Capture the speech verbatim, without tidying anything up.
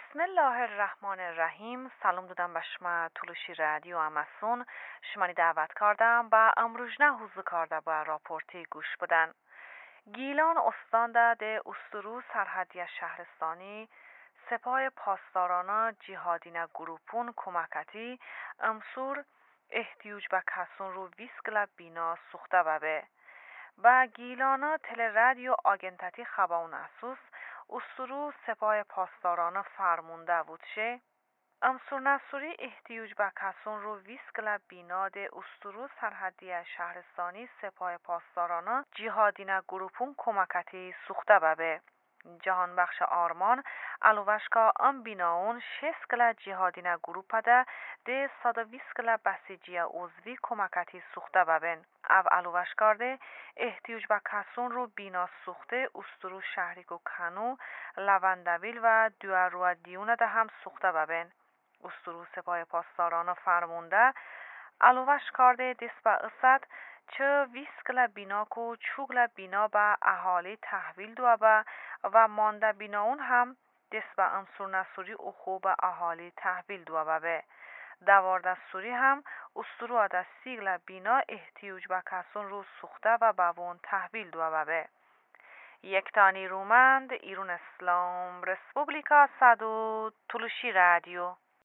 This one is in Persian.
بسم الله الرحمن الرحیم. سلام دادم بشما تلوشی رادیو اماسون شمانی دعوت کردم با امروز نه حوزه کرده با راپورتی گوش بدن. گیلان استان ده استرو سرحدی شهرستانی سپاه پاسداران جهادینه گروپون کمکتی امسور احتیاج به کسون رو ویسکل بینا سوخته ببه. و گیلانا تل رادیو آگنتتی خباون اسوس استرو سپاه پاسداران فرمونده بودشه امسور نصوری احتیاج به کسون رو ویسکل بیناد استرو سرحدی شهرستانی سپاه پاسداران جهادینه گروپون کمکتی سوخته ببه. جهان بخش آرمان الوشکا ام بیناون شسکل جهادینه گروپه ده ده صدا ویسکل بسیجی اوزوی کمکتی سوخته ببن. او الوشکار ده احتیاج به کسون رو بینا سوخته استرو شهریک و کنو لوندویل و دوارو و دیونه ده هم سوخته ببن. استرو سپاه پاسداران فرمونده الوش کرده دست به اصد چه ویسکل بینا کو چوگل بینا به اهالی تحویل دو با و مانده بیناون هم دست به امسور نسوری او خوب اهالی تحویل دو با به دوارده سوری هم استرو از سیگل بینا احتیاج به کسون رو سوخته و بوون تحویل دو با به یک تانی رومند ایرون اسلام رسپوبلیکا صدو تلوشی رادیو.